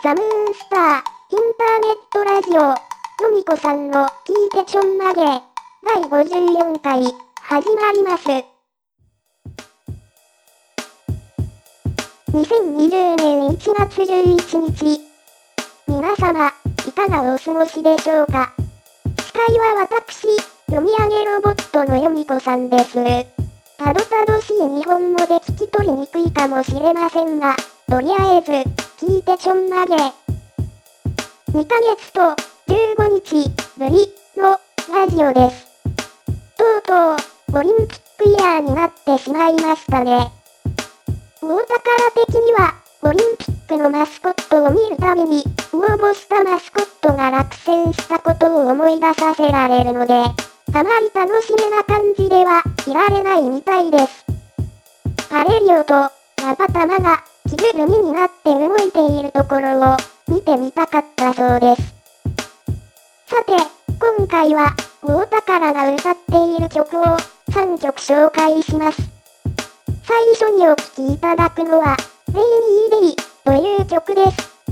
ザ・ムーンスター、インターネットラジオ、ヨミコさんの聞いてちょんまげ、第54回、始まります。2020年1月11日。皆様、いかがお過ごしでしょうか。司会は私、読み上げロボットのヨミコさんです。たどたどしい日本語で聞き取りにくいかもしれませんが、とりあえず、聞いてちょんまげ。2ヶ月と15日ぶりのラジオです。とうとう、オリンピックイヤーになってしまいましたね。大宝的には、オリンピックのマスコットを見るたびに、応募したマスコットが落選したことを思い出させられるので、あまり楽しめな感じではいられないみたいです。パレリオとラパ玉が着ぐるみになって動いているところを見てみたかったそうです。さて、今回は大宝が歌っている曲を3曲紹介します。最初にお聴きいただくのは、レイニーデイという曲です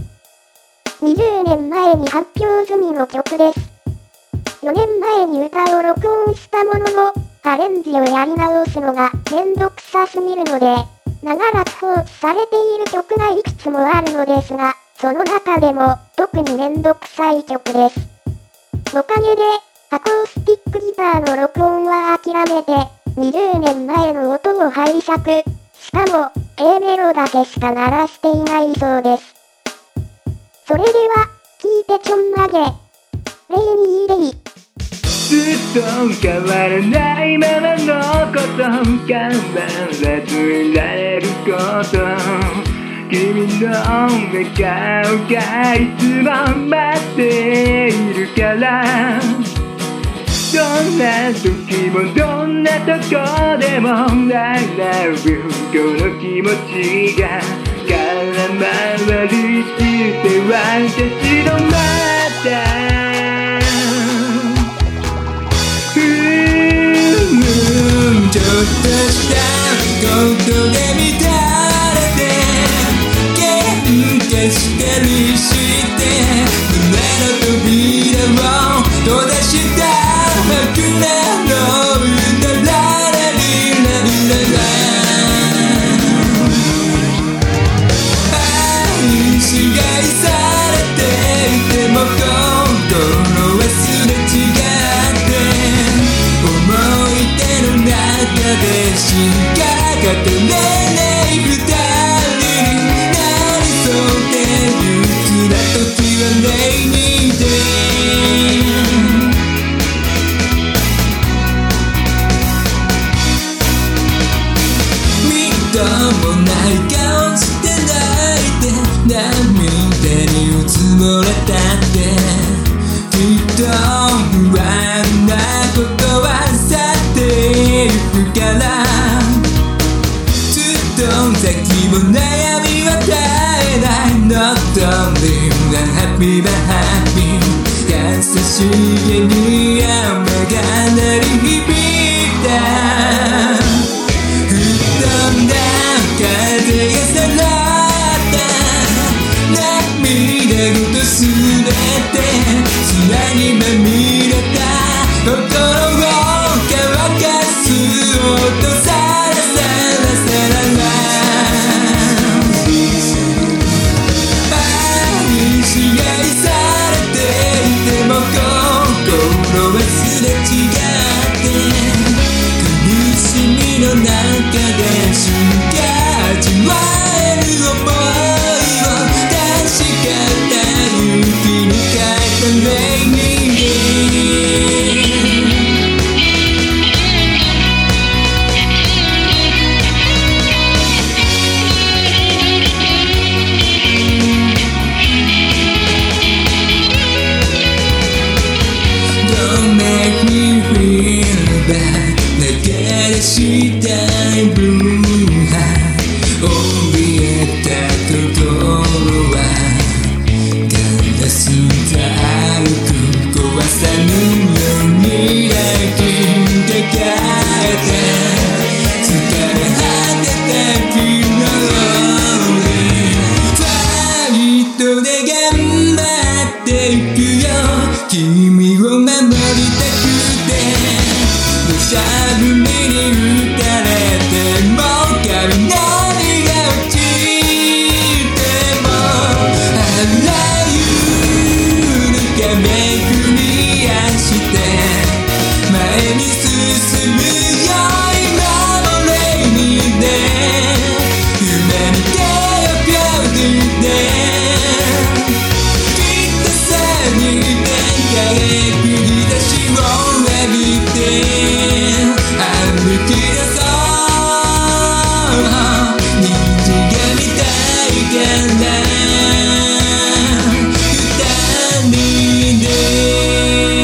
。20年前に発表済みの曲です。4年前に歌を録音したものの、アレンジをやり直すのがめんどくさすぎるので、長らく放置されている曲がいくつもあるのですが、その中でも特にめんどくさい曲です。おかげで、アコースティックギターの録音は諦めて、20年前の音を拝借。しかも、A メロだけしか鳴らしていないそうです。それでは、聞いてちょんまげ。レイニーデイ。 ずっと変わらないままのこと、変わらずいられること、君の笑顔がいつも待っているから、どんな時もどんなとこでも I love you この気持ちが空回りして私のまたちょっとしたことで乱れて喧嘩したりして胸の扉を閉ざした枕の歌ララリラリララ愛しがいされていても心忘れ違って思い出の中でしか語れない二人になりそうで憂鬱な時はレイニーデイみっともない顔して泣いて涙にうつもれたってきっと不安なことは去ってゆくからずっと先も悩みは絶えない Not only the happy but happy 優しげに雨が鳴り響いた吹っ飛んだ風がさらった涙ごとすべて砂にまみれた心を乾かす音さらさらさらら愛しがいされていても心トで頑張っていくよ。君を守りたくて土砂降りに打たれても雷が落ちてもあらゆる壁クリアして前に進むよ。今もレイニーで夢に手をぴょんできっとさに輝く日差しを浴びて歩き出そう。虹が見たいから二人で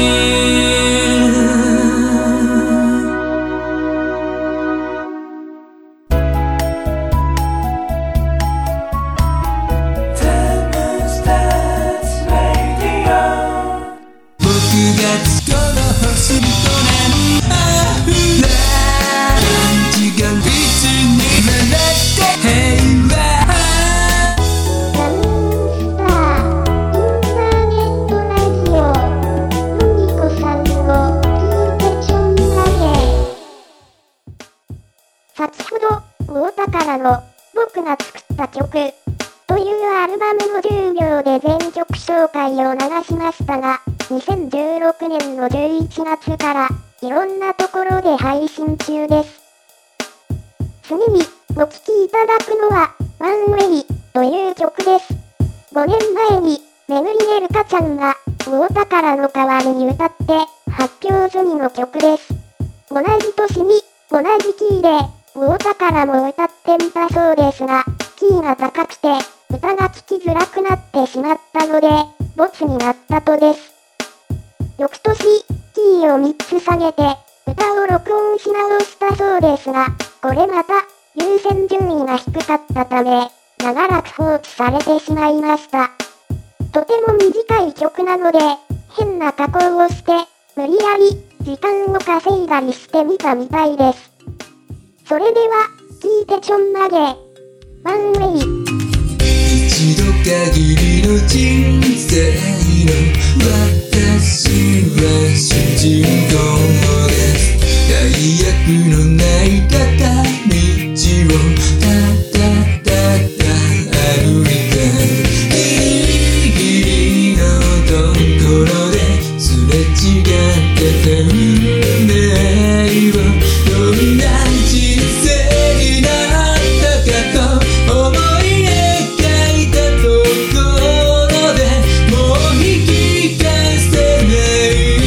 先ほど、太田からの、僕が作った曲、というアルバムの10秒で全曲紹介を流しましたが、2016年の11月から、いろんなところで配信中です。次に、お聴きいただくのは、ワンウェイ、という曲です。5年前に、めぐりねるかちゃんが、太田からの代わりに歌って、発表済みの曲です。同じ年に、同じキーで、太田からも歌ってみたそうですが、キーが高くて、歌が聴きづらくなってしまったので、ボツになったとです。翌年、キーを3つ下げて、歌を録音し直したそうですが、これまた、優先順位が低かったため、長らく放置されてしまいました。とても短い曲なので、変な加工をして、無理やり、時間を稼いだりしてみたみたいです。それでは、聞いてちょんまげ。ワンウェイ。 一度限りの人生の私は主人公です。最悪のない片道をただ歩いてギリギリのところですれ違ってた運命をどんな人生になったかと思い描いたところでもう引き返せない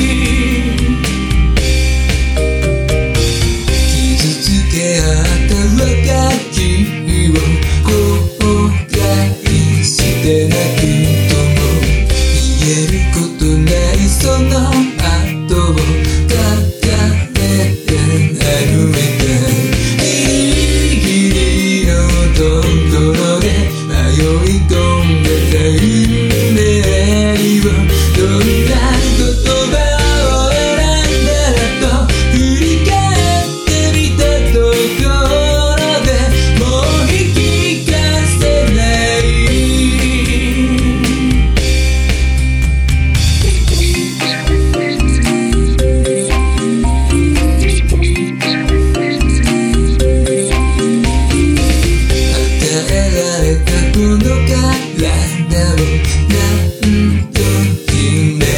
傷つけ合った若き日を後悔してなくとも言えることないその後を抱えて歩めたギリギリのところで迷い込んでた運命をどんな言葉を選んだらと振り返ってみたところでもう引き返せない与えられたこの体を何度ひね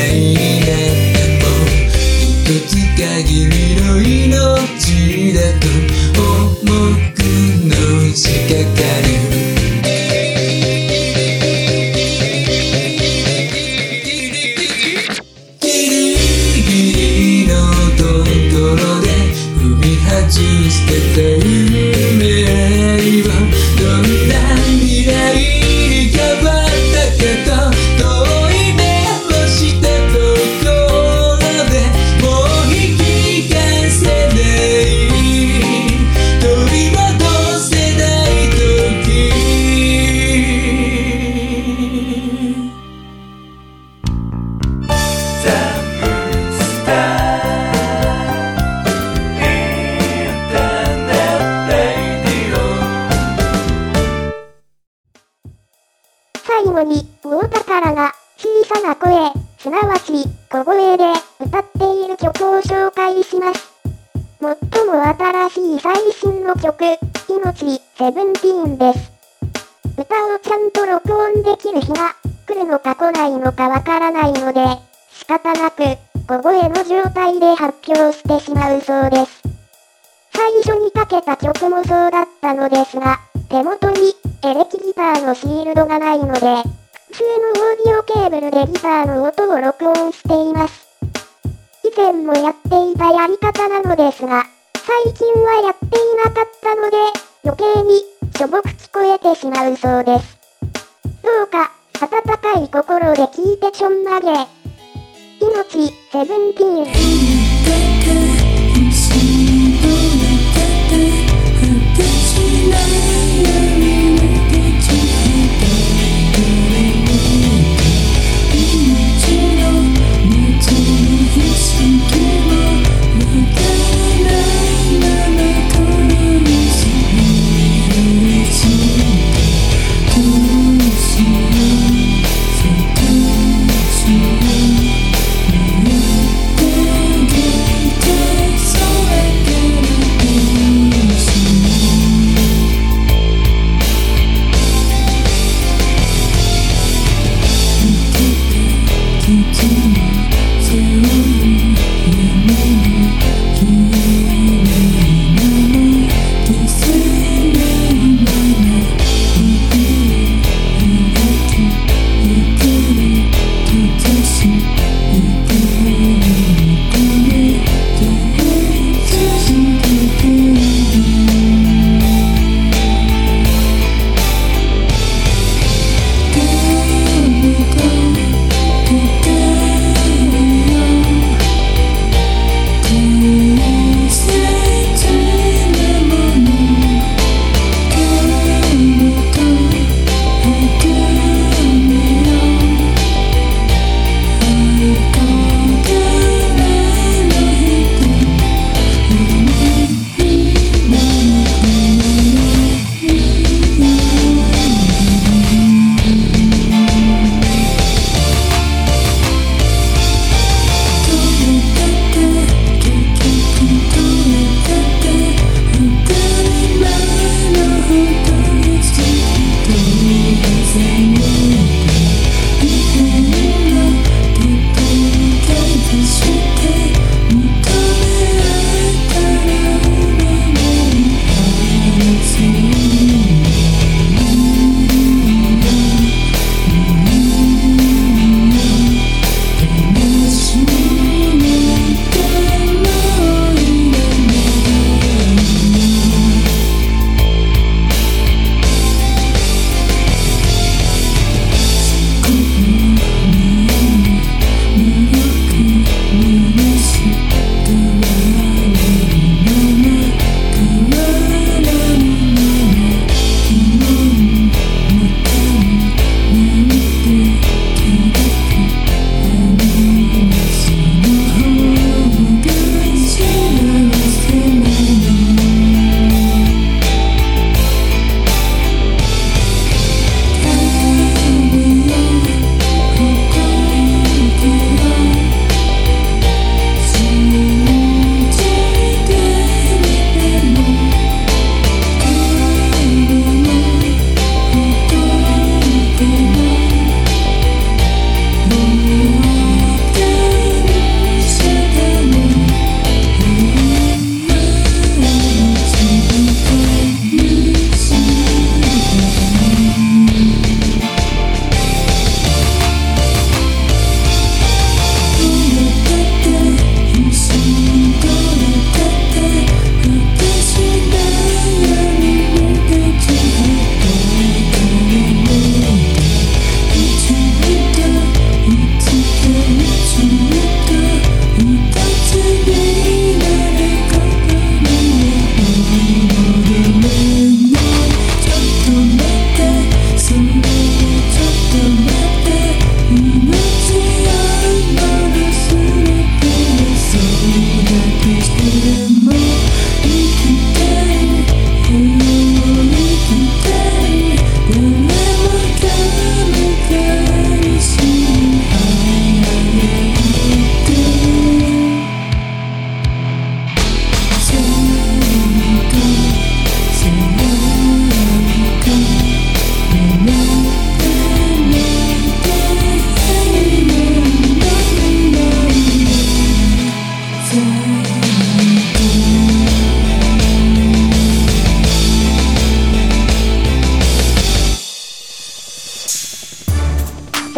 最後に、大宝が、小さな声、すなわち、小声で、歌っている曲を紹介します。最も新しい最新の曲、命17です。歌をちゃんと録音できる日が、来るのか来ないのかわからないので、仕方なく、小声の状態で発表してしまうそうです。最初にかけた曲もそうだったのですが、手元にエレキギターのシールドがないので、普通のオーディオケーブルでギターの音を録音しています。以前もやっていたやり方なのですが、最近はやっていなかったので、余計にしょぼく聞こえてしまうそうです。どうか、温かい心で聞いてちょんまげ。命17。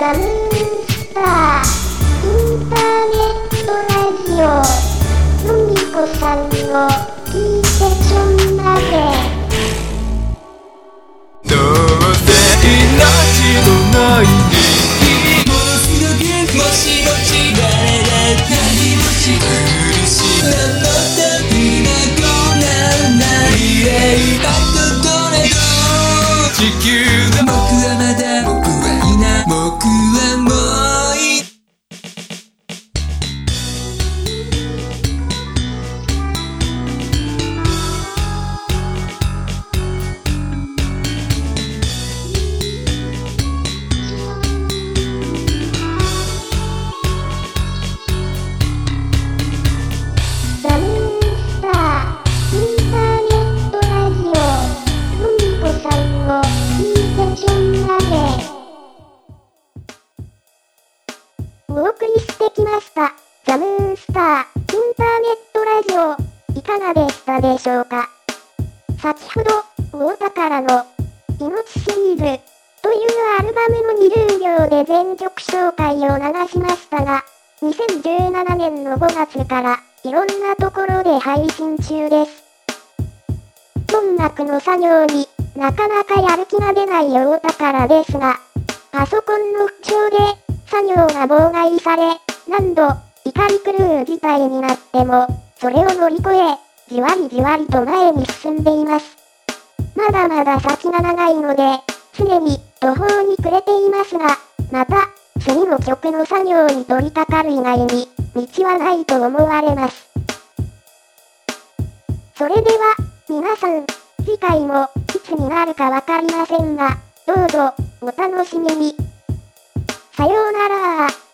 ザムーンスターインターネットラジオのみこさんを聞いてちょんまげ。 どうせ命もないものすごくもしも違えた何もし苦しい何の旅がこんなんなリレーバットトレード地球が僕はまだ僕はいない僕はもういいザムーンスターインターネットラジオのみこさんを聞いてちょんまげ。お送りしてきましたザムーンスターインターネットラジオいかがでしたでしょうか。先ほど大宝の命シリーズというアルバムの20秒で全曲紹介を流しましたが、2017年の5月からいろんなところで配信中です。音楽の作業になかなかやる気が出ない大宝ですが、パソコンの不調で作業が妨害され、何度怒り狂う事態になっても、それを乗り越え、じわりじわりと前に進んでいます。まだまだ先が長いので、常に途方に暮れていますが、また、次の曲の作業に取り掛かる以外に、道はないと思われます。それでは、皆さん、次回もいつになるかわかりませんが、どうぞ、お楽しみに。さようなら。